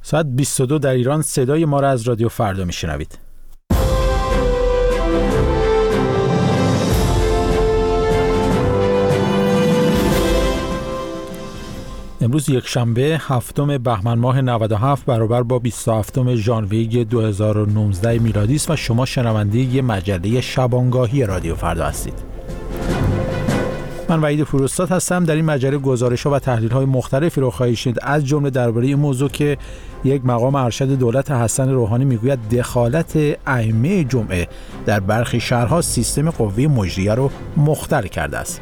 ساعت 22 در ایران صدای ما را از رادیو فردا میشنوید. امروز یک شنبه هفتم بهمن ماه 97 برابر با 27 ژانویه 2019 میلادی است و شما شنونده ی مجله شبانگاهی رادیو فردا هستید. من وحید فروستاد هستم. در این مجله گزارش‌ها و تحلیل‌های مختلفی رو خواهید شنید، از جمله درباره این موضوع که یک مقام ارشد دولت حسن روحانی میگوید دخالت ائمه جمعه در برخی شهرها سیستم قوه مجریه رو مختل کرده است.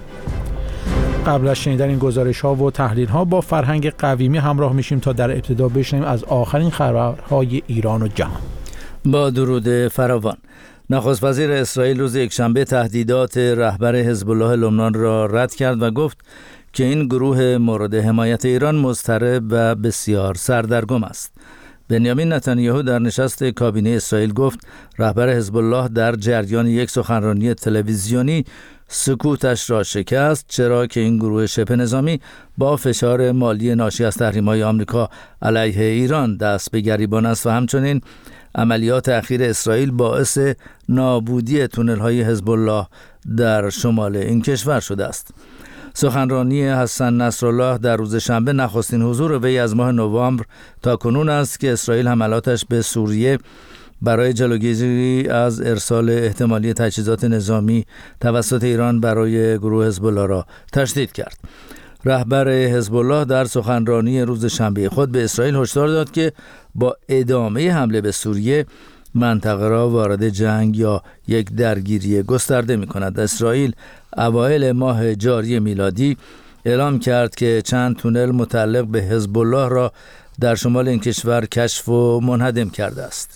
قبل از شنیدن این گزارش‌ها و تحلیل‌ها با فرهنگ قویمی همراه میشیم تا در ابتدا بشنویم از آخرین خبرهای ایران و جهان. با درود فراوان. نخست وزیر اسرائیل روز یکشنبه تهدیدات رهبر حزب الله لبنان را رد کرد و گفت که این گروه مورد حمایت ایران مضطرب و بسیار سردرگم است. بنیامین نتانیاهو در نشست کابینه اسرائیل گفت رهبر حزب الله در جریان یک سخنرانی تلویزیونی سکوتش را شکست، چرا که این گروه شبه نظامی با فشار مالی ناشی از تحریم‌های آمریکا علیه ایران دست به گریبان است و همچنین عملیات اخیر اسرائیل باعث نابودی تونل‌های حزب الله در شمال این کشور شده است. سخنرانی حسن نصرالله در روز شنبه نخستین حضور وی از ماه نوامبر تا کنون است که اسرائیل حملاتش به سوریه برای جلوگیری از ارسال احتمالی تجهیزات نظامی توسط ایران برای گروه حزب الله را تشدید کرد. رهبر حزب الله در سخنرانی روز شنبه خود به اسرائیل هشدار داد که با ادامه حمله به سوریه منطقه را وارد جنگ یا یک درگیری گسترده می‌کند. اسرائیل اوایل ماه جاری میلادی اعلام کرد که چند تونل متعلق به حزب الله را در شمال این کشور کشف و منهدم کرده است.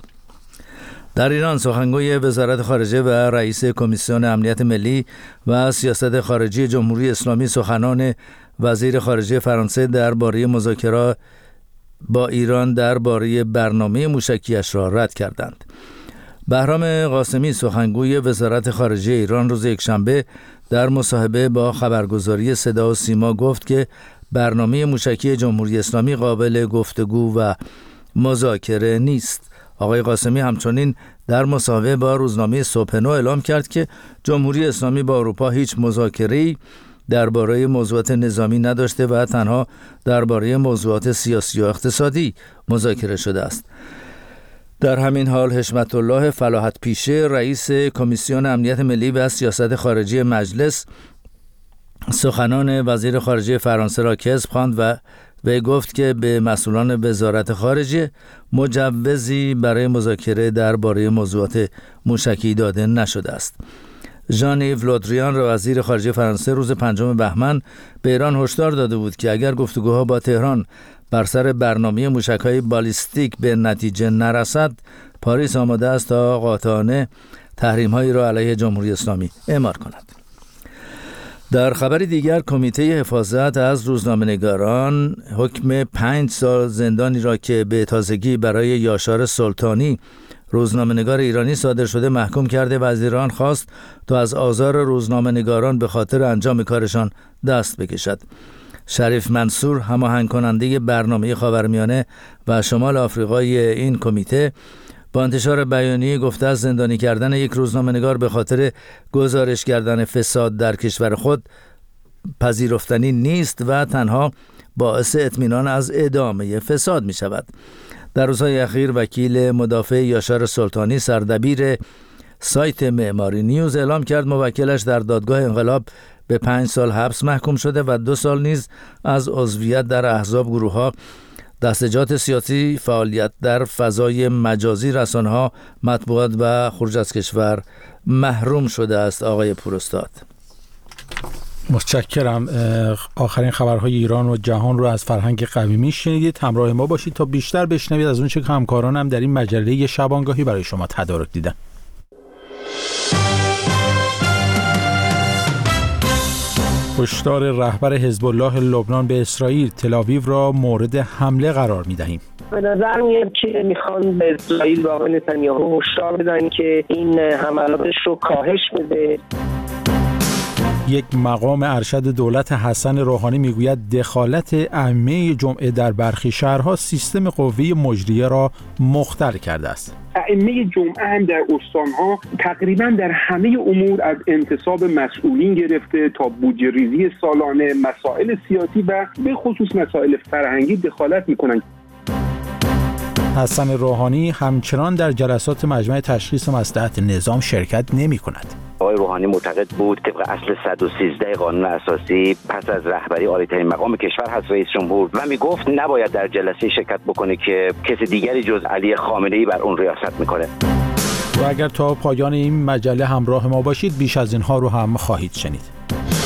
در ایران سخنگوی وزارت خارجه و رئیس کمیسیون امنیت ملی و سیاست خارجی جمهوری اسلامی سخنان وزیر خارجه فرانسه درباره مذاکرات با ایران درباره برنامه موشکیش را رد کردند. بهرام قاسمی سخنگوی وزارت خارجه ایران روز یکشنبه در مصاحبه با خبرگزاری صدا و سیما گفت که برنامه موشکی جمهوری اسلامی قابل گفتگو و مذاکره نیست. آقای قاسمی همچنین در مصاحبه با روزنامه صبح نو اعلام کرد که جمهوری اسلامی با اروپا هیچ مذاکره‌ای درباره موضوعات نظامی نداشته و تنها درباره موضوعات سیاسی و اقتصادی مذاکره شده است. در همین حال حشمت الله فلاحت پیشه رئیس کمیسیون امنیت ملی و سیاست خارجی مجلس سخنان وزیر خارجه فرانسه را کذب خواند و وی گفت که به مسئولان وزارت خارجه مجوزی برای مذاکره درباره موضوعات موشکی داده نشده است. ژان-ایو لودریان وزیر خارجه فرانسه روز 5 بهمن به ایران هشدار داده بود که اگر گفتگوها با تهران بر سر برنامه موشک‌های بالیستیک به نتیجه نرسد، پاریس آماده است تا قاطعانه تحریم‌هایی را علیه جمهوری اسلامی اعمال کند. در خبر دیگر کمیته حفاظت از روزنامه‌نگاران حکم 5 سال زندانی را که به تازگی برای یاشار سلطانی روزنامه‌نگار ایرانی صادر شده محکوم کرده و از ایران خواست تا از آزار روزنامه‌نگاران به خاطر انجام کارشان دست بکشد. شریف منصور هماهنگ کننده برنامه خاورمیانه و شمال آفریقای این کمیته با انتشار بیانیه گفته از زندانی کردن یک روزنامه‌نگار به خاطر گزارش کردن فساد در کشور خود پذیرفتنی نیست و تنها باعث اطمینان از ادامه فساد می شود. در روزهای اخیر وکیل مدافع یاشار سلطانی سردبیر سایت معماری نیوز اعلام کرد موکلش در دادگاه انقلاب به 5 سال حبس محکوم شده و 2 سال نیز از عضویت در احزاب، گروه‌ها، دستجات سیاسی، فعالیت در فضای مجازی، رسانه‌ها، مطبوعات و خروج از کشور محروم شده است. آقای پوراستاد، متشکرم. آخرین خبرهای ایران و جهان رو از فرهنگ قویمی شنیدید. همراه ما باشید تا بیشتر بشنوید از اون چه که همکارانم در این مجله شبانگاهی برای شما تدارک دیدن. هشدار رهبر حزب الله لبنان به اسرائیل، تل‌آویو را مورد حمله قرار می‌دهیم. به نظر میاد که میخوان به اسرائیل و آقای نتانیاهو هشدار بدن که این حملاتش رو کاهش بده. یک مقام ارشد دولت حسن روحانی میگوید دخالت ائمه جمعه در برخی شهرها سیستم قوی مجریه را مختل کرده است. ائمه جمعه هم در استانها تقریبا در همه امور از انتصاب مسئولین گرفته تا بودجه ریزی سالانه، مسائل سیاسی و به خصوص مسائل فرهنگی دخالت میکنند. حسن روحانی همچنان در جلسات مجمع تشخیص مصلحت نظام شرکت نمی‌کند. آقای روحانی معتقد بود طبق اصل 113 قانون اساسی پس از رهبری عالی‌ترین مقام کشور هست رئیس جمهور و میگفت نباید در جلسه شرکت بکنه که کسی دیگری جز علی خامنه‌ای بر اون ریاست میکنه. و اگر تا پایان این مجله همراه ما باشید بیش از اینها رو هم خواهید شنید.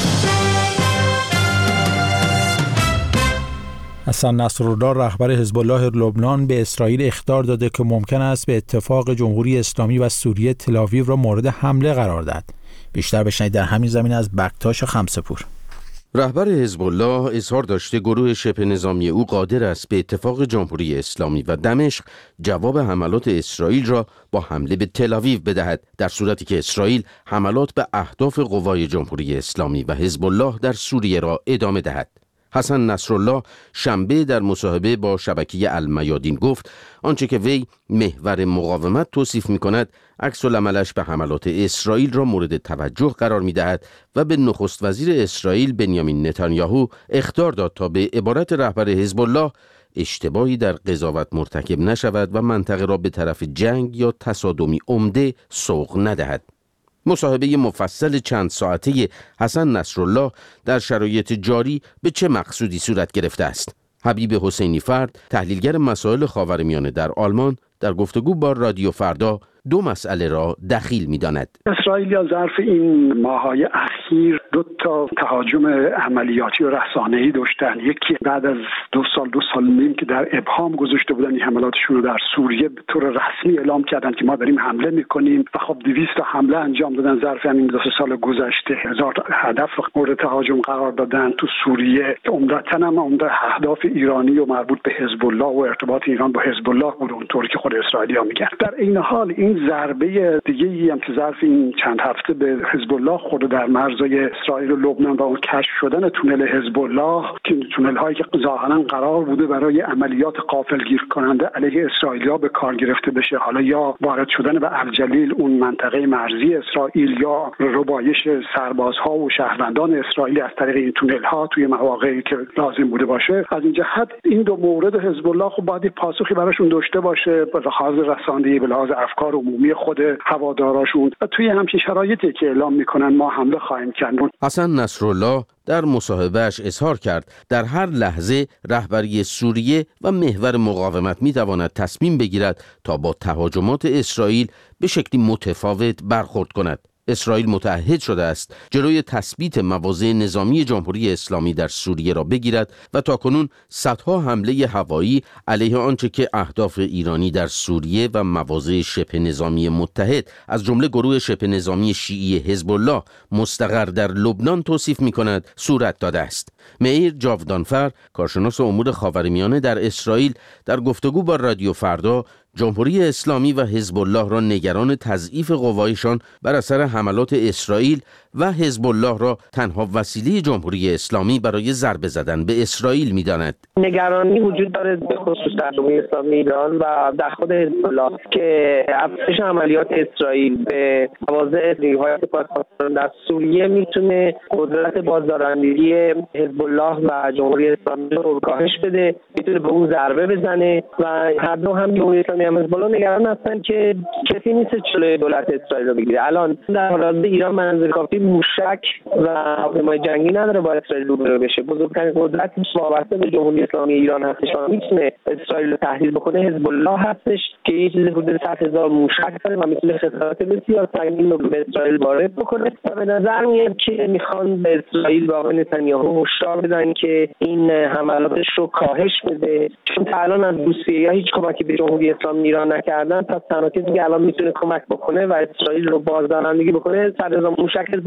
حسن نصرالله رهبر حزب الله لبنان به اسرائیل اخطار داده که ممکن است به اتفاق جمهوری اسلامی و سوریه تل‌آویو را مورد حمله قرار دهد. بیشتر بشنوید در همین زمینه از بکتاش خمسه‌پور. رهبر حزب الله اظهار داشته گروه شبه نظامی او قادر است به اتفاق جمهوری اسلامی و دمشق جواب حملات اسرائیل را با حمله به تل‌آویو بدهد، در صورتی که اسرائیل حملات به اهداف قوای جمهوری اسلامی و حزب الله در سوریه را ادامه دهد. حسن نصرالله شنبه در مصاحبه با شبکه المیادین گفت آنچه که وی محور مقاومت توصیف می‌کند عکس العملش به حملات اسرائیل را مورد توجه قرار می‌دهد و به نخست وزیر اسرائیل بنیامین نتانیاهو اخطار داد تا به عبارت رهبر حزب الله اشتباهی در قضاوت مرتکب نشود و منطقه را به طرف جنگ یا تصادمی عمده سوق ندهد. مصاحبه مفصل چند ساعته حسن نصرالله در شرایط جاری به چه مقصودی صورت گرفته است؟ حبیب حسینی فرد، تحلیلگر مسائل خاورمیانه در آلمان، در گفتگو با رادیو فردا دو مسئله را دخیل می‌داند. اسرائیل ظرف این ماه‌های اخیر دو تا تهاجم عملیاتی و رسانه‌ای داشتن. یکی بعد از دو سال نیم که در ابهام گذاشته بودن این حملاتشون رو در سوریه به طور رسمی اعلام کردن که ما داریم حمله می‌کنیم و خب 200 تا حمله انجام دادن ظرف همین 2 سال گذشته. 1000 هدف مورد تهاجم قرار دادن تو سوریه. عمدتاً هم اهداف ایرانی و مربوط به حزب الله و ارتباط ایران با حزب الله بود، اونطوری که خود اسرائیلی‌ها میگن. در این حال این ضربه دیگه‌ای هم که ظرف این چند هفته به حزب الله خود در مرزهای اسرائیل و لبنان و اون کشف شدن تونل حزب الله که تونل‌هایی که ظاهراً قرار بوده برای عملیات غافلگیر کننده علیه اسرائیلی‌ها به کار گرفته بشه، حالا یا وارد شدن به الجلیل اون منطقه مرزی اسرائیل یا ربایش سربازها و شهروندان اسرائیلی از طریق این تونل‌ها توی مواقعی که لازم بوده باشه، از این جهت این دو مورد حزب الله خب باید پاسخی براشون داشته باشه به لحاظ رسانه‌ای، به لحاظ افکار عمومی خود هواداراشون. توی همچین شرایطی که اعلام میکنن ما حمله خواهیم کرد. حسن نصرالله در مصاحبهش اظهار کرد در هر لحظه رهبری سوریه و محور مقاومت میتواند تصمیم بگیرد تا با تهاجمات اسرائیل به شکلی متفاوت برخورد کند. اسرائیل متعهد شده است جلوی تثبیت مواضع نظامی جمهوری اسلامی در سوریه را بگیرد و تاکنون صدها حمله هوایی علیه آنچه که اهداف ایرانی در سوریه و مواضع شبه نظامی متحد از جمله گروه شبه نظامی شیعی حزب الله مستقر در لبنان توصیف می‌کند صورت داده است. مئیر جاودانفر، کارشناس امور خاورمیانه در اسرائیل، در گفتگو با رادیو فردا جمهوری اسلامی و حزب الله را نگران تضعیف قوایشان بر اثر حملات اسرائیل و حزب الله را تنها وسیله جمهوری اسلامی برای ضربه زدن به اسرائیل می‌داند. نگرانی وجود داره به خصوص در جمهوری اسلامی ایران و در خود حزب الله که افزایش عملیات اسرائیل به مواضع نیروهای پاسداران در سوریه میتونه قدرت بازدارندگی حزب الله و جمهوری اسلامی رو کاهش بده، میتونه به اون ضربه بزنه و هر دو هم جمهوری اسلامی هم حزب الله نگران هستن که کسی نیست جلوی دولت اسرائیل رو بگیره. الان در حالت ایران منظور کافی موشک و هواپیمای جنگی نداره با اسرائیل روبرو بشه. بزرگترین قدرت وابسته به جمهوری اسلامی ایران هستش و میتونه اسرائیل رو تهدید بکنه حزب الله هستش که یه چیزی حدود 100,000 موشک داره و میتونه خسارات بسیار سنگین رو به اسرائیل وارد بکنه و به نظر میاد که میخوان به اسرائیل و آقای نتانیاهو هشدار بدن که این حملاتش رو کاهش بده، چون تا الان از روسیه هیچ کمکی به جمهوری اسلامی ایران نکردن. پس تنها کسی که الان میتونه کمک بکنه و اسرائیل رو بازدارندگی بکنه 100,000 موشک حزب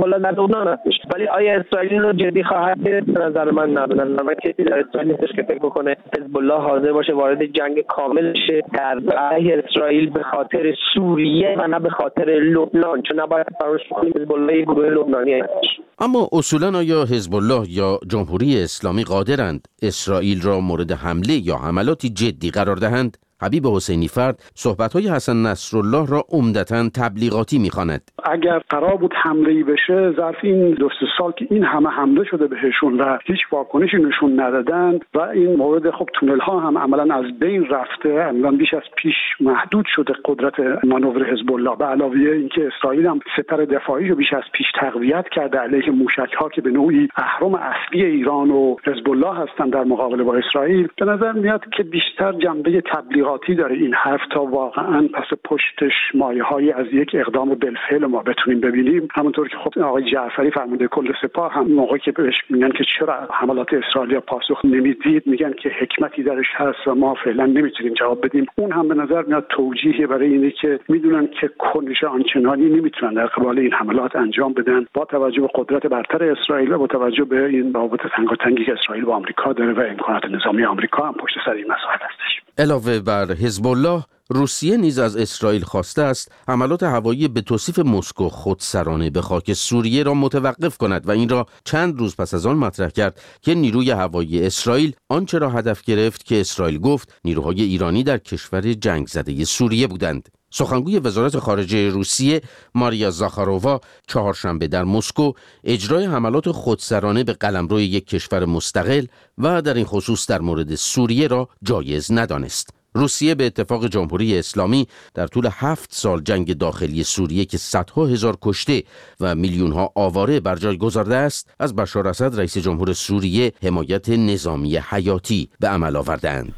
الله در لبنان هستش. ولی آیا اسرائیل رو جدی خواهد گرفت؟ به نظر من نه. به نظر من کسی در اسرائیل نیستش که فکر بکنه حزب الله حاضر باشه وارد جنگ کامل شه در علیه اسرائیل به خاطر سوریه و نه به خاطر لبنان، چون نباید فراموش کنیم حزب الله گروه لبنانی هستش. اما اصولا آیا حزب الله یا جمهوری اسلامی قادرند اسرائیل را مورد حمله یا حملاتی جدی قرار دهند؟ حبیب حسینی فرد صحبت‌های حسن نصرالله را عمدتاً تبلیغاتی می‌خواند. اگر قرار بود حمله‌ای بشه ظرف این 2 سال که این همه حمله شده بهشون و هیچ واکنشی نشون ندادند و این مورد خب تونل‌ها هم عملاً از بین رفته، عملاً بیش از پیش محدود شده قدرت مانور حزب الله. به علاوه اینکه اسرائیل هم سپر دفاعی رو بیش از پیش تقویت کرده علیه موشک‌ها که به نوعی اهرم اصلی ایران و حزب الله هستند در مقابله با اسرائیل، به نظر میاد که بیشتر جنبه تبلیغاتی داره این حرف تا واقعا پس پشتش مایه‌هایی از یک اقدام بالفعل ما بتونیم ببینیم. همونطور که خب آقای جعفری فرمانده کل سپاه هم موقعی که بهش میگن که چرا حملات اسرائیل پاسخ نمیدید، میگن که حکمتی درش هست و ما فعلا نمیتونیم جواب بدیم. اون هم به نظر میاد توجیهی برای اینه که میدونن که کنش آنچنانی نمیتونن در قبال این حملات انجام بدن با توجه به قدرت برتر اسرائیل و با توجه به این روابط تنگاتنگی که اسرائیل با آمریکا داره و امکانات نظامی آمریکا هم پشت سر این مسائل هستش. علاوه بر حزب الله، روسیه نیز از اسرائیل خواسته است حملات هوایی به توصیف مسکو خودسرانه به خاک سوریه را متوقف کند و این را چند روز پس از آن مطرح کرد که نیروی هوایی اسرائیل آنچه را هدف گرفت که اسرائیل گفت نیروهای ایرانی در کشور جنگ زده سوریه بودند. سخنگوی وزارت خارجه روسیه ماریا زاخارووا چهارشنبه در مسکو اجرای حملات خودسرانه به قلمرو یک کشور مستقل و در این خصوص در مورد سوریه را جایز ندانست. روسیه به اتفاق جمهوری اسلامی در طول 7 سال جنگ داخلی سوریه که صدها هزار کشته و میلیونها آواره بر جای گذارده است، از بشار اسد رئیس جمهور سوریه حمایت نظامی حیاتی به عمل آوردند.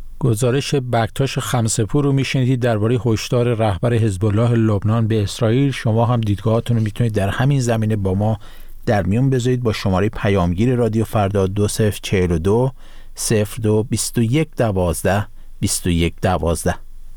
گزارش بکتاش خمسه‌پور رو میشنیدید درباره هشدار رهبر حزب الله لبنان به اسرائیل. شما هم دیدگاهاتون رو میتونید در همین زمینه با ما در میون بذارید با شماره پیامگیر رادیو فردا 2042 02 21 12 21 12.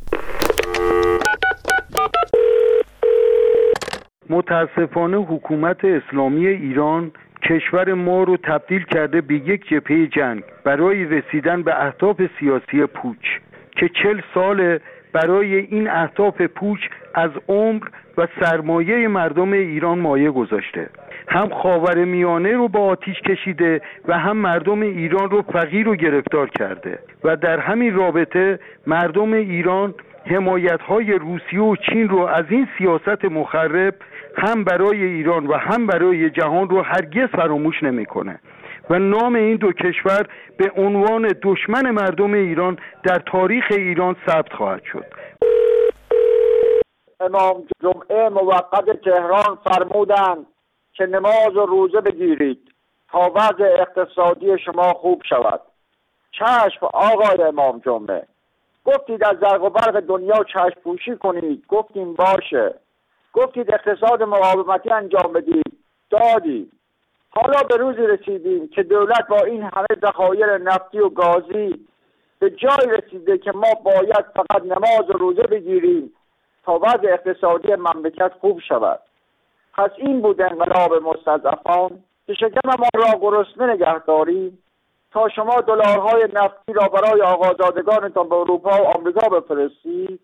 متاسفانه حکومت اسلامی ایران کشور ما رو تبدیل کرده به یک جبهه جنگ برای رسیدن به اهداف سیاسی پوچ که 40 سال برای این اهداف پوچ از عمر و سرمایه مردم ایران مایه گذاشته. هم خاورمیانه رو با آتیش کشیده و هم مردم ایران رو فقیر و گرفتار کرده و در همین رابطه مردم ایران حمایت‌های روسیه و چین رو از این سیاست مخرب هم برای ایران و هم برای جهان رو هرگز فراموش نمی‌کنه و نام این دو کشور به عنوان دشمن مردم ایران در تاریخ ایران ثبت خواهد شد. امام جمعه موقت تهران فرمودند که نماز و روزه بگیرید تا وضع اقتصادی شما خوب شود. چشم آقای امام جمعه، گفتید از زرق و برق دنیا چشم پوشی کنید، گفتیم باشه. گفتید اقتصاد مقاومتی انجام بدید، دادید. حالا به روزی رسیدیم که دولت با این همه ذخایر نفتی و گازی به جای رسیده که ما باید فقط نماز و روزه بگیریم تا وضع اقتصادی مملکت خوب شود. پس این بود انقلاب مستضعفان که شکم ما را گرسنه نگه داریم تا شما دلارهای نفتی را برای آقازادگانتان به اروپا و آمریکا بفرستید.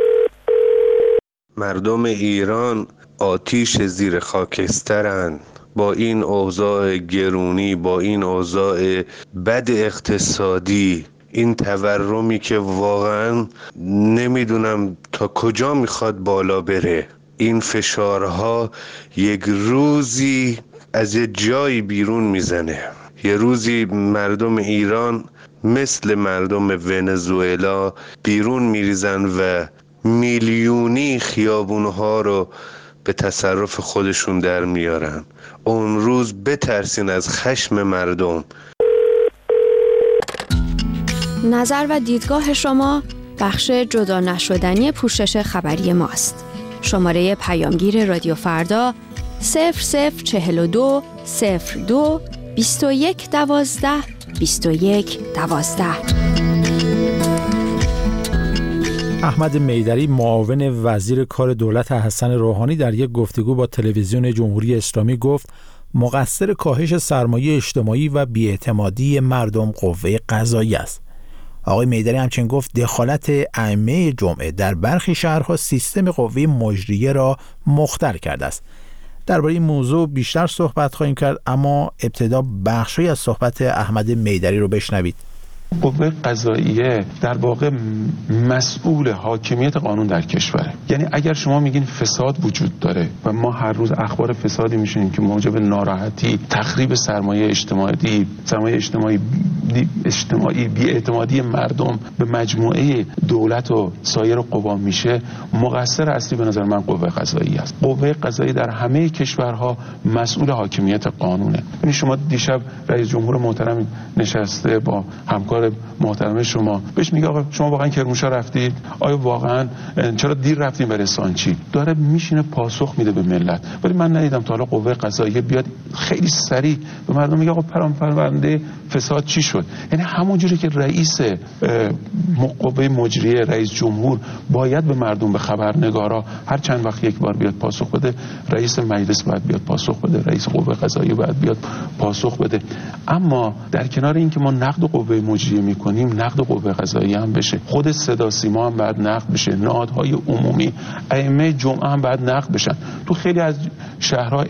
مردم ایران آتیش زیر خاکسترند. با این اوضاع گرونی، با این اوضاع بد اقتصادی، این تورمی که واقعا نمیدونم تا کجا میخواد بالا بره، این فشارها یک روزی از یه جایی بیرون میزنه. یه روزی مردم ایران مثل مردم ونزوئلا بیرون میریزن و میلیونی خیابونها رو به تصرف خودشون در میارن. اون روز بترسین از خشم مردم. نظر و دیدگاه شما بخش جدا نشدنی پوشش خبری ماست. شماره پیامگیر رادیو فردا 0042 02 21 12 21 12. احمد میدری معاون وزیر کار دولت حسن روحانی در یک گفتگو با تلویزیون جمهوری اسلامی گفت مقصر کاهش سرمایه اجتماعی و بی‌اعتمادی مردم قوه قضاییه است. آقای میدری همچنین گفت دخالت ائمه جمعه در برخی شهرها سیستم قوه مجریه را مختل کرده است. درباره این موضوع بیشتر صحبت خواهیم کرد، اما ابتدا بخشی از صحبت احمد میدری رو بشنوید. قوه قضاییه در واقع مسئول حاکمیت قانون در کشوره. یعنی اگر شما میگین فساد وجود داره و ما هر روز اخبار فسادی میشنیم که موجب ناراحتی، تخریب سرمایه اجتماعی، بی‌اعتمادی مردم به مجموعه دولت و سایر قوا میشه، مقصر اصلی به نظر من قوه قضاییه است. قوه قضاییه در همه کشورها مسئول حاکمیت قانونه. یعنی شما دیشب رئیس جمهور محترم نشسته با همکار محترم شما، بهش میگه آقا شما واقعا کرمانشاه رفتید؟ آیا واقعا چرا دیر رفتین به رسانچی؟ داره میشینه پاسخ میده به ملت. ولی من ندیدم تا حالا قوه قضاییه بیاد خیلی سریع به مردم میگه آقا پرونده فساد چی شد. یعنی همونجوری که رئیس قوه مجریه، رئیس جمهور باید به مردم، به خبرنگارا هر چند وقت یک بار بیاد پاسخ بده، رئیس مجلس باید بیاد پاسخ بده، رئیس قوه قضاییه باید بیاد پاسخ بده. اما در کنار این که ما نقد قوه مجریه میکنیم، نقد قوه قضاییه هم بشه. خود صدا سیما هم باید نقد بشه، نهادهای عمومی، ائمه جمعه هم باید نقد بشن. تو خیلی از شهرها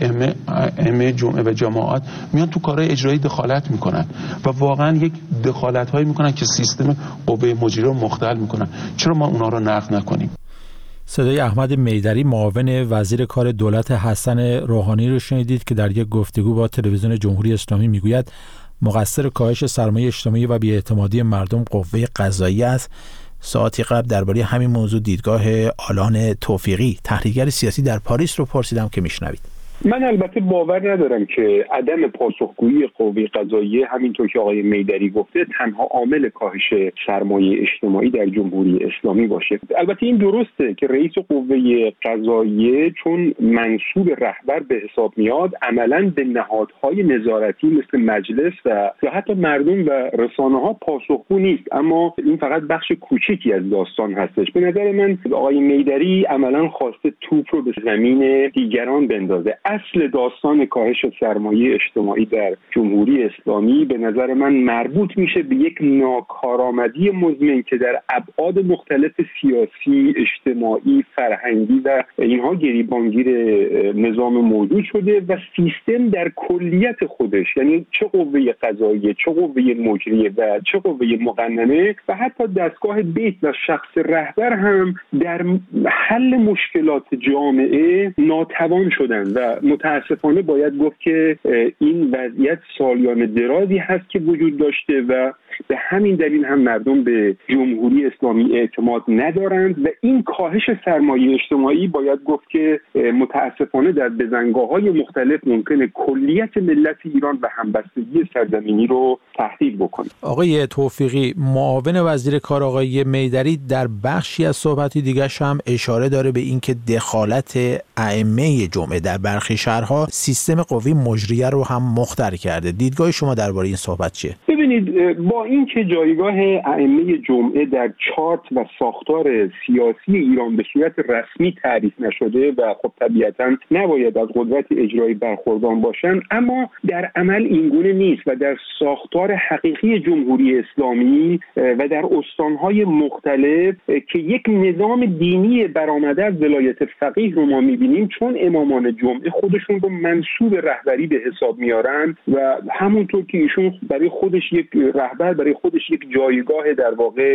ائمه جمعه و جماعات میان تو کارهای اجرایی دخالت میکنن و واقعا یک دخالت‌هایی میکنن که سیستم قوه مجریه رو مختل میکنن. چرا ما اونا رو نقد نکنیم؟ صدای احمد میدری معاون وزیر کار دولت حسن روحانی رو شنیدید که در یک گفتگو با تلویزیون جمهوری اسلامی میگوید مقصر کاهش سرمایه اجتماعی و بی‌اعتمادی مردم قوه قضاییه است. ساعتی قبل درباره همین موضوع دیدگاه آلان توفیقی، تحلیلگر سیاسی در پاریس رو پرسیدم که میشنوید. من البته باور ندارم که عدم پاسخگویی قوه قضاییه همینطور که آقای میدری گفته تنها عامل کاهش سرمایه اجتماعی در جمهوری اسلامی باشه. البته این درسته که رئیس قوه قضاییه چون منصوب رهبر به حساب میاد عملاً به نهادهای نظارتی مثل مجلس و یا حتی مردم و رسانه‌ها پاسخگو نیست، اما این فقط بخش کوچیکی از داستان هستش. به نظر من آقای میدری عملاً خواسته توپ رو به زمین دیگران بندازه. اصل داستان کاهش سرمایه اجتماعی در جمهوری اسلامی به نظر من مربوط میشه به یک ناکارآمدی مزمن که در ابعاد مختلف سیاسی، اجتماعی، فرهنگی و اینها گریبانگیر نظام موجود شده و سیستم در کلیت خودش، یعنی چه قوه قضاییه، چه قوه مجریه و چه قوه مقننه و حتی دستگاه بیت و شخص رهبر هم در حل مشکلات جامعه ناتوان شدن و متاسفانه باید گفت که این وضعیت سالیان درازی هست که وجود داشته و به همین دلیل هم مردم به جمهوری اسلامی اعتماد ندارند و این کاهش سرمایه اجتماعی باید گفت که متاسفانه در بزنگاه‌های مختلف ممکنه کلیت ملت ایران و همبستگی سرزمینی رو تهدید بکنه. آقای توفیقی، معاون وزیر کار آقای میدری در بخشی از صحبتی دیگرش هم اشاره داره به اینکه دخالت ائمه جمعه در برخی شهرها سیستم قوی مجریه رو هم مختل کرده. دیدگاه شما درباره این صحبت چیه؟ ببینید، با اینکه جایگاه ائمه جمعه در چارت و ساختار سیاسی ایران به صورت رسمی تعریف نشده و خب طبیعتاً نباید از قدرت اجرایی برخوردار باشن، اما در عمل اینگونه نیست و در ساختار حقیقی جمهوری اسلامی و در استانهای مختلف که یک نظام دینی برآمده از ولایت فقیه رو ما می‌بینیم، چون امامان جمعه خودشون رو منصوب رهبری به حساب میارن و همونطور که ایشون برای خودش یک رهبر، برای خودش یک جایگاه در واقع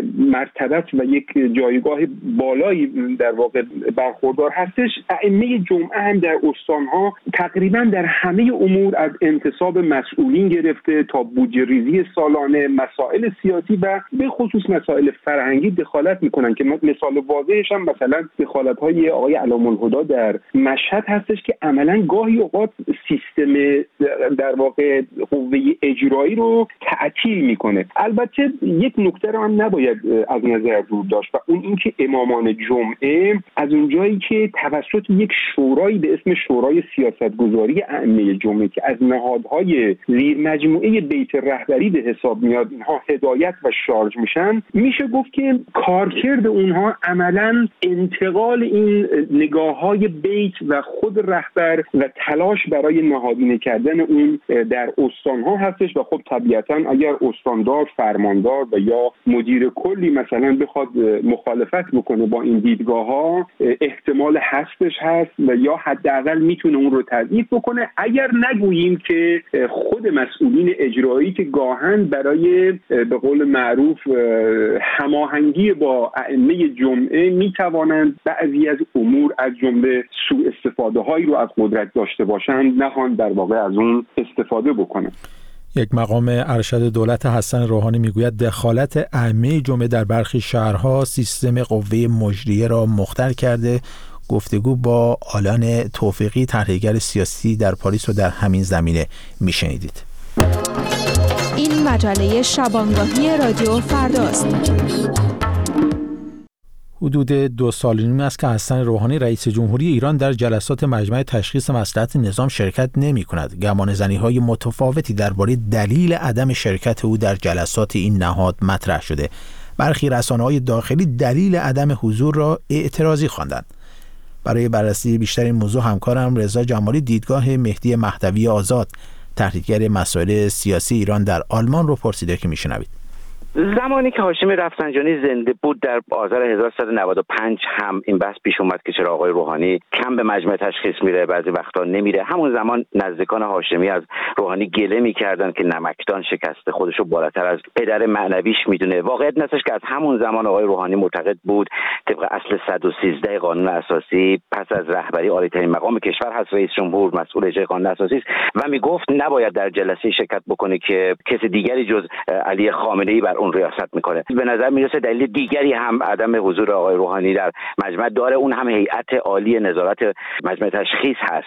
مرتبت و یک جایگاه بالایی در واقع برخوردار هستش، ائمه جمعه هم در استانها تقریبا در همه امور از انتصاب مسئولین گرفته تا بودجه ریزی سالانه، مسائل سیاسی و به خصوص مسائل فرهنگی دخالت میکنن که مثال واضحش هم مثلا دخالت‌های آقای علام الهدی در مشهد هستش که عملاً گاهی اوقات سیستم در واقع قوه اجرایی رو تعطیل کاری میکنه. البته یک نکته رو هم نباید از نظر دور داشت و اون اینکه امامان جمعه از اونجایی که توسط یک شورایی به اسم شورای سیاستگذاری ائمه جمعه که از نهادهای زیر مجموعه بیت رهبری به حساب میاد اینها هدایت و شارژ میشن، میشه گفت که کارکرد اونها عملاً انتقال این نگاه‌های بیت و خود رهبر و تلاش برای نهادینه کردن اون در استان‌ها هستش و خب طبیعتاً اگر استاندار، فرماندار و یا مدیر کلی مثلا بخواد مخالفت بکنه با این دیدگاه‌ها، احتمال هستش هست و یا حداقل میتونه اون رو تضعیف بکنه، اگر نگوییم که خود مسئولین اجرایی که گاهن برای به قول معروف هماهنگی با ائمه جمعه میتوانند بعضی از امور از جمله سوء استفاده هایی رو از قدرت داشته باشند، نخوان در واقع از اون استفاده بکنند. یک مقام ارشد دولت حسن روحانی میگوید دخالت ائمه جمعه در برخی شهرها سیستم قوه مجریه را مختل کرده. گفتگو با آلان توفیقی، تحلیلگر سیاسی در پاریس، و در همین زمینه میشنیدید. این مجله شبانگاهی رادیو فرداست. حدود 2 سال و نیم است که حسن روحانی رئیس جمهوری ایران در جلسات مجمع تشخیص مصلحت نظام شرکت نمی کند. گمانه‌زنی‌های متفاوتی درباره دلیل عدم شرکت او در جلسات این نهاد مطرح شده. برخی رسانه‌های داخلی دلیل عدم حضور را اعتراضی خواندند. برای بررسی بیشتر این موضوع همکارم رضا جمالی دیدگاه مهدی مهدوی آزاد، تحلیلگر مسائل سیاسی ایران در آلمان، رو پرسیده که میشنوید. زمانی که هاشمی رفسنجانی زنده بود در آذر 1395 هم این بحث پیش اومد که چرا آقای روحانی کم به مجمع تشخیص میره، بعضی وقتا نمیره. همون زمان نزدیکان هاشمی از روحانی گله میکردن که نمکدان شکسته، خودشو بالاتر از پدر معنویش میدونه. واقعیت نستش که از همون زمان آقای روحانی معتقد بود طبق اصل 113 قانون اساسی پس از رهبری عالی‌ترین مقام کشور هست رئیس جمهور، مسئول اجرای قانون اساسی است و میگفت نباید در جلسه شرکت بکنه که کسی دیگری جز علی خامنه‌ای بر اون ریاست میکنه. به نظر میرسه دلیل دیگری هم عدم حضور آقای روحانی در مجمع داره، اون هم هیئت عالی نظارت مجمع تشخیص هست.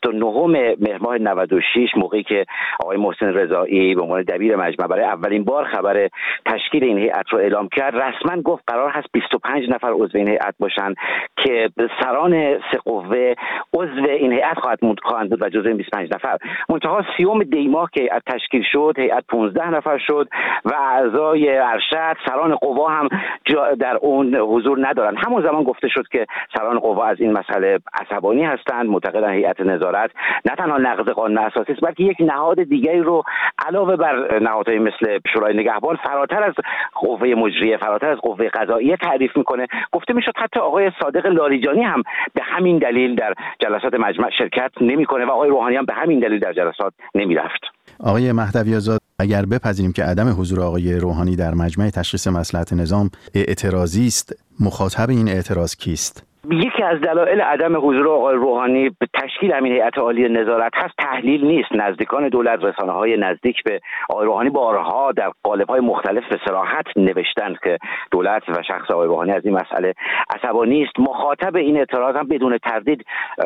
29 مهر ماه 96 موقعی که آقای محسن رضایی به عنوان دبیر مجمع برای اولین بار خبر تشکیل این هیئت رو اعلام کرد، رسما گفت قرار هست 25 نفر عضو این هیئت باشن که سران سه قوه عضو این هیئت خواهند بود و جزو این 25 نفر. منتها 30 دی ماه که هیئت تشکیل شد، هیئت 15 نفر شد و اعضای ارشد، سران قوا هم در اون حضور ندارن. همون زمان گفته شد که سران قوا از این مسئله عصبانی هستند، معتقدن هیئت نظارت نه تنها نقض قانون اساسی است بلکه یک نهاد دیگری رو علاوه بر نهادهای مثل شورای نگهبان فراتر از قوه مجریه، فراتر از قوه قضاییه تعریف میکنه. گفته میشد حتی آقای صادق لاریجانی هم به همین دلیل در جلسات مجمع شرکت نمیکنه و آقای روحانی هم به همین دلیل در جلسات نمیرفت. آقای مهدوی آزاد، اگر بپذیریم که عدم حضور آقای روحانی در مجمع تشخیص مصلحت نظام اعتراضی است، مخاطب این اعتراض کیست؟ یکی از دلایل عدم حضور آقای روحانی به تشکیل همین هیئت عالی نظارت هست تحلیل نیست. نزدیکان دولت، رسانه‌های نزدیک به آقای روحانی بارها در قالب‌های مختلف به صراحت نوشتند که دولت و شخص آقای روحانی از این مسئله عصبانی است. مخاطب این اعتراض هم بدون تردید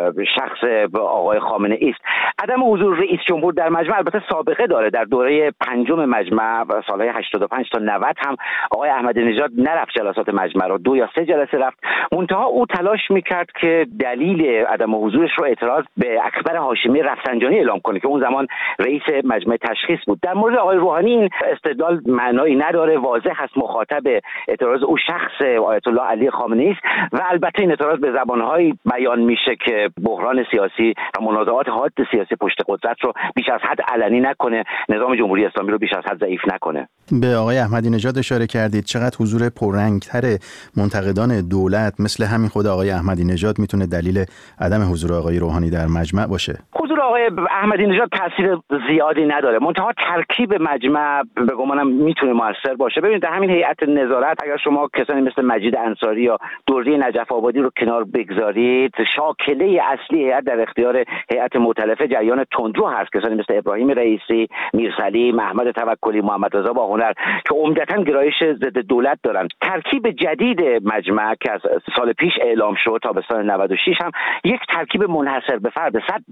شخص آقای خامنه‌ای است. عدم حضور رئیس جمهور در مجمع البته سابقه داره. در دوره پنجم مجمع و سالهای 85 تا 90 هم آقای احمدی نژاد نرفت جلسات مجمع رو، 2 یا 3 جلسه رفت. منتها او تلاش میکرد که دلیل عدم حضورش رو اعتراض به اکبر هاشمی رفسنجانی اعلام کنه که اون زمان رئیس مجمع تشخیص بود. در مورد آقای روحانی این استدلال معنایی نداره، واضح هست مخاطب اعتراض او شخص آیت الله علی خامنه‌ای است و البته این اعتراض به زبان‌های بیان میشه که بحران سیاسی و منازعات حاد سیاسی پشت قدرت رو بیش از حد علنی نکنه، نظام جمهوری اسلامی رو بیش از حد ضعیف نکنه. به آقای احمدی نژاد اشاره کردید. چقدر حضور پررنگتر منتقدان دولت مثل همین خود آقای احمدی نژاد میتونه دلیل عدم حضور آقای روحانی در مجمع باشه؟ حضور آقای احمدی نژاد تاثیر زیادی نداره، منتها ترکیب مجمع به گمانم میتونه موثر باشه. ببینید در همین هیئت نظارت اگر شما کسانی مثل مجید انصاری یا دوری نجف آبادی رو کنار بگذارید، شاکله اصلی هیئت در اختیار هیئت مؤتلفه جریان تندرو هست. کسانی مثل ابراهیم رئیسی، میرسلیم، احمد توکلی، محمد رضا باهنر که عمدتاً گرایش ضد دولت دارن. ترکیب جدید مجمع که از سال پیش اعلام شد تابستان 96 هم یک ترکیب منحصر به فرد 100%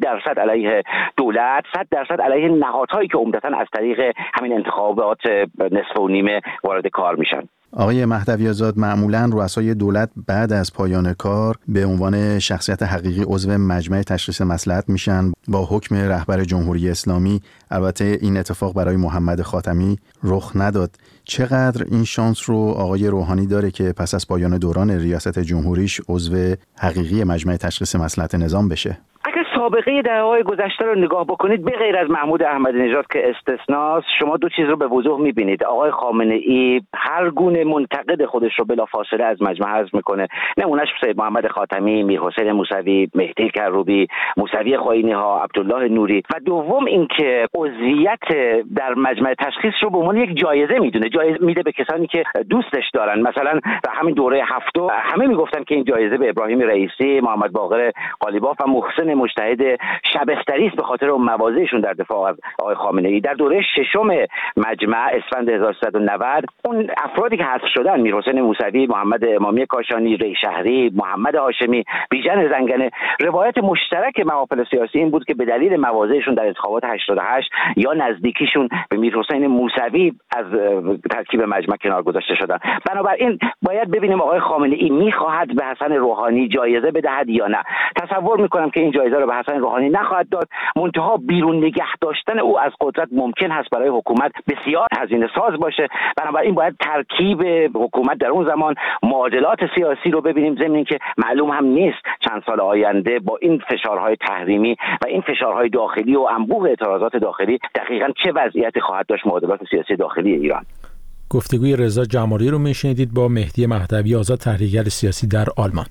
علیه دولت، 100% علیه نهادهایی که عمدتاً از طریق همین انتخابات نصف و نیمه وارد کار میشن. آقای مهدوی آزاد، معمولاً رؤسای دولت بعد از پایان کار به عنوان شخصیت حقیقی عضو مجمع تشخیص مصلحت میشن با حکم رهبر جمهوری اسلامی. البته این اتفاق برای محمد خاتمی رخ نداد. چقدر این شانس رو آقای روحانی داره که پس از پایان دوران ریاست جمهوریش عضو حقیقی مجمع تشخیص مصلحت نظام بشه؟ اگر سابقه دهه‌های گذشته رو نگاه بکنید، به غیر از محمود احمدی نژاد که استثناست، شما دو چیز رو به وضوح می‌بینید. آقای خامنه‌ای هر گونه منتقد خودش رو بلافاصله از مجمع حذف میکنه. نمونهش سید محمد خاتمی، میرحسین موسوی، مهدی کروبی، موسوی خاینی‌ها، عبدالله نوری. و دوم اینکه عضویت در مجمع تشخیص رو به عنوان یک جایزه میدونه، جایزه میده به کسانی که دوستش دارن. مثلا در همین دوره هفتم همه میگفتن که این جایزه به ابراهیم رئیسی، محمد باقر قالیباف و محسن مجتهد شبستری است به خاطر اون مواضعشون در دفاع از آقای خامنه‌ای. در دوره ششم مجمع اسفند 1390 اون افرادی که حذف شدن، میرحسین موسوی، محمد امامی کاشانی، ری شهری، محمد هاشمی، بیژن زنگنه، روایت مشترک محافل سیاسی این بود که به دلیل مواضعشون در انتخابات 88 یا نزدیکیشون به میرحسین موسوی از ترکیب مجمع کنار گذاشته شدن. بنابراین باید ببینیم آقای خامنه‌ای میخواهد به حسن روحانی جایزه بدهد یا نه. تصور میکنم که این جایزه رو به حسن روحانی نخواهد داد، منتها بیرون نگه داشتن او از قدرت ممکن هست برای حکومت بسیار هزینه ساز باشه. بنابراین باید ترکیب حکومت در اون زمان، معادلات سیاسی رو ببینیم، ضمن اینکه معلوم هم نیست چند سال آینده با این فشارهای تحریمی و این فشارهای داخلی و انبوه اعتراضات داخلی دقیقاً چه وضعیتی خواهد داشت معادلات سیاسی داخلی ایران. گفتگوی رضا جمالی رو میشنیدید با مهدی مهدوی آزاد، تحلیلگر سیاسی در آلمان.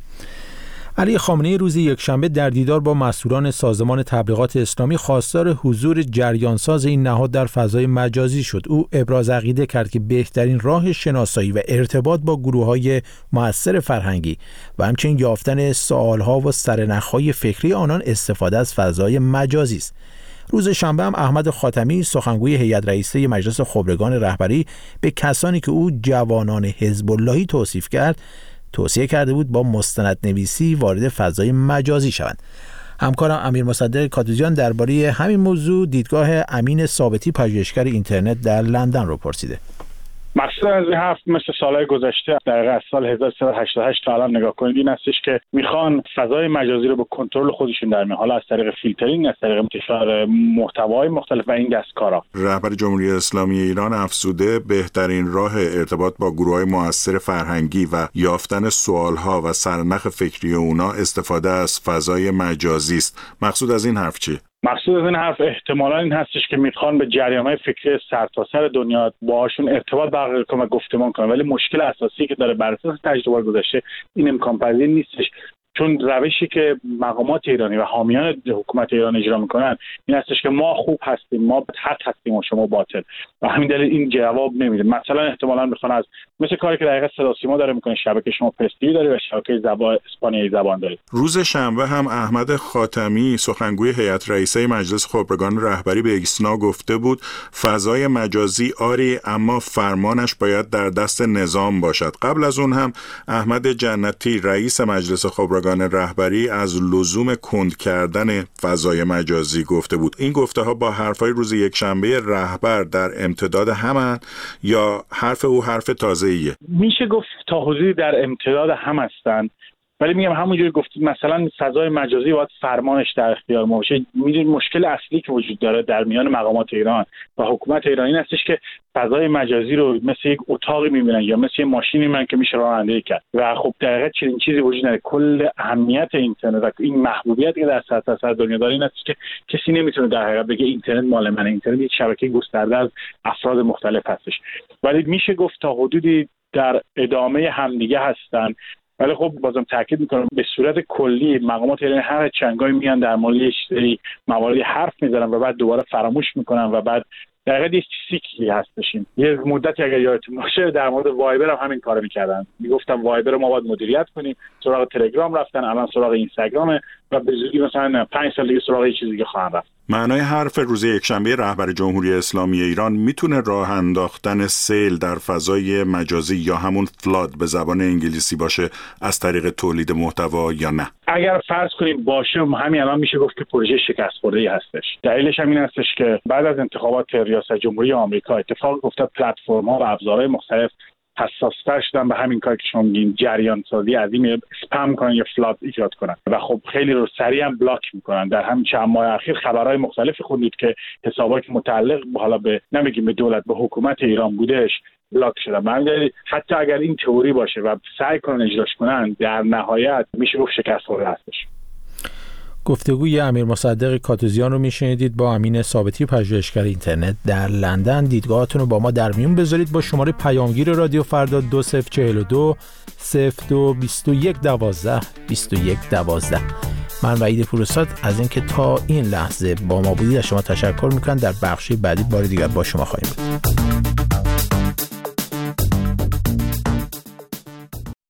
علی خامنه‌ای روز یکشنبه در دیدار با مسئولان سازمان تبلیغات اسلامی خواستار حضور جریانساز این نهاد در فضای مجازی شد. او ابراز عقیده کرد که بهترین راه شناسایی و ارتباط با گروه‌های مؤثر فرهنگی و همچنین یافتن سوال‌ها و سرنخ‌های فکری آنان استفاده از فضای مجازی است. روز شنبه هم احمد خاتمی، سخنگوی هیئت رئیسه مجلس خبرگان رهبری، به کسانی که او جوانان حزب اللهی توصیف کرد توصیه کرده بود با مستندنویسی وارد فضای مجازی شوند. همکارم امیر مصدق کادوزیان درباره همین موضوع دیدگاه امین ثابتی، پژوهشگر اینترنت در لندن رو پرسیده. مقصود از این حرف مثل سالهای گذشته دقیقاً از سال 1388 تا الان نگاه کنید این هستش که میخوان فضای مجازی رو به کنترل خودشون در میارن، حالا از طریق فیلترینگ، از طریق انتشار محتوای مختلف و این دستکارا. رهبر جمهوری اسلامی ایران افزوده بهترین راه ارتباط با گروه‌های مؤثر فرهنگی و یافتن سوال‌ها و سرنخ فکری اونا استفاده از فضای مجازی است. مقصود از این حرف چیه؟ مقصود از این حرف احتمالاً این هستش که میخوان به جریان‌های فکری سرتاسر دنیا باهاشون ارتباط برقرار کنن و گفتمان کنن، ولی مشکل اساسی که داره بر اساس تجربه گذشته این امکان پذیر نیستش، چون روشی که مقامات ایرانی و حامیان حکومت ایران اجرا میکنن این هستش که ما خوب هستیم، ما حق هستیم و شما باطل، و همین دلیل این جواب نمیده. مثلا احتمالاً میخوان از مثل کاری که دقیقاً صدا سیما داره میکنه، شبکه شما پرستی داره و شبکه اسپانیایی زبان داره. روز شنبه هم احمد خاتمی، سخنگوی هیئت رئیسه مجلس خبرگان رهبری، به ایکسنا گفته بود فضای مجازی آری، اما فرمانش باید در دست نظام باشد. قبل از اون هم احمد جنتی، رئیس مجلس خبرگان رهبری، از لزوم کند کردن فضای مجازی گفته بود. این گفته ها با حرفای روز یکشنبه رهبر در امتداد همن یا حرف او حرف تازه‌ایه؟ میشه گفت تا حدودی در امتداد هم هستن، ولی میگم همونجوری گفتید مثلا فضای مجازی باید فرمانش در اختیار ما باشه. میدونید مشکل اصلی که وجود داره در میان مقامات ایران و حکومت ایران این هستش که فضای مجازی رو مثل یک اتاقی میبینن یا مثل یک ماشینی میبینن که میشه رانندگی کرد و خب دقیقاً چنین چیزی وجود نداره. کل اهمیت اینترنت و این محبوبیتی که در سرتاسر دنیا داره این هستش که کسی نمیتونه در حقیقت بگه اینترنت مال منه. اینترنت یک شبکه گسترده از افراد مختلف هستش، ولی میشه گفت تا حدودی در ادامه همدیگه هستن. ولی خب بازم تاکید میکنم به صورت کلی مقامات ایرانی هر چنگایی میان در مورد یه سری مواردی حرف میزنن و بعد دوباره فراموش میکنن و بعد دقیقاً یه سیکلی هستشیم. یه مدتی اگر یادتون باشه در مورد وایبر هم همین کارو میکردن، میگفتن وایبر رو ما باید مدیریت کنیم، سراغ تلگرام رفتن، الان سراغ اینستاگرام و به زودی مثلا 5 سال دیگه سراغ یه چیز دیگه خواهند رفت. معنای حرف روز یکشنبه رهبر جمهوری اسلامی ایران میتونه راه انداختن سیل در فضای مجازی یا همون فلاد به زبان انگلیسی باشه از طریق تولید محتوا یا نه؟ اگر فرض کنیم باشه، همین الان میشه گفت که پروژه شکست خورده‌ای هستش. دلیلش هم این هستش که بعد از انتخابات ریاست جمهوری آمریکا اتفاق افتاد پلتفرم‌ها و ابزارهای مختلف حساس‌تر شدن به همین کاری که شما میگین، جریان سازی عظیم اسپم کنن یا فلاد ایجاد کنن و خب خیلی رو سریع هم بلاک میکنن. در همین چند ماه اخیر خبرهای مختلفی خوندید که حسابایی که متعلق حالا به نمیگیم به دولت، به حکومت ایران بودش بلاک شدن. معنی حتی اگر این تئوری باشه و سعی کنن اجراش کنن، در نهایت میشه گفت شکست خورده هستش. گفتگوی امیر مصدق کاتوزیان رو میشنیدید با امین ثابتی، پژوهشگر اینترنت در لندن. دیدگاهاتون رو با ما در میون بذارید با شماره پیامگیر رادیو فردا 2042 02 21 12 21 12. من وحید پورساد از اینکه تا این لحظه با ما بودید از شما تشکر میکنم. در بخش بعدی بار دیگر با شما خواهیم بود.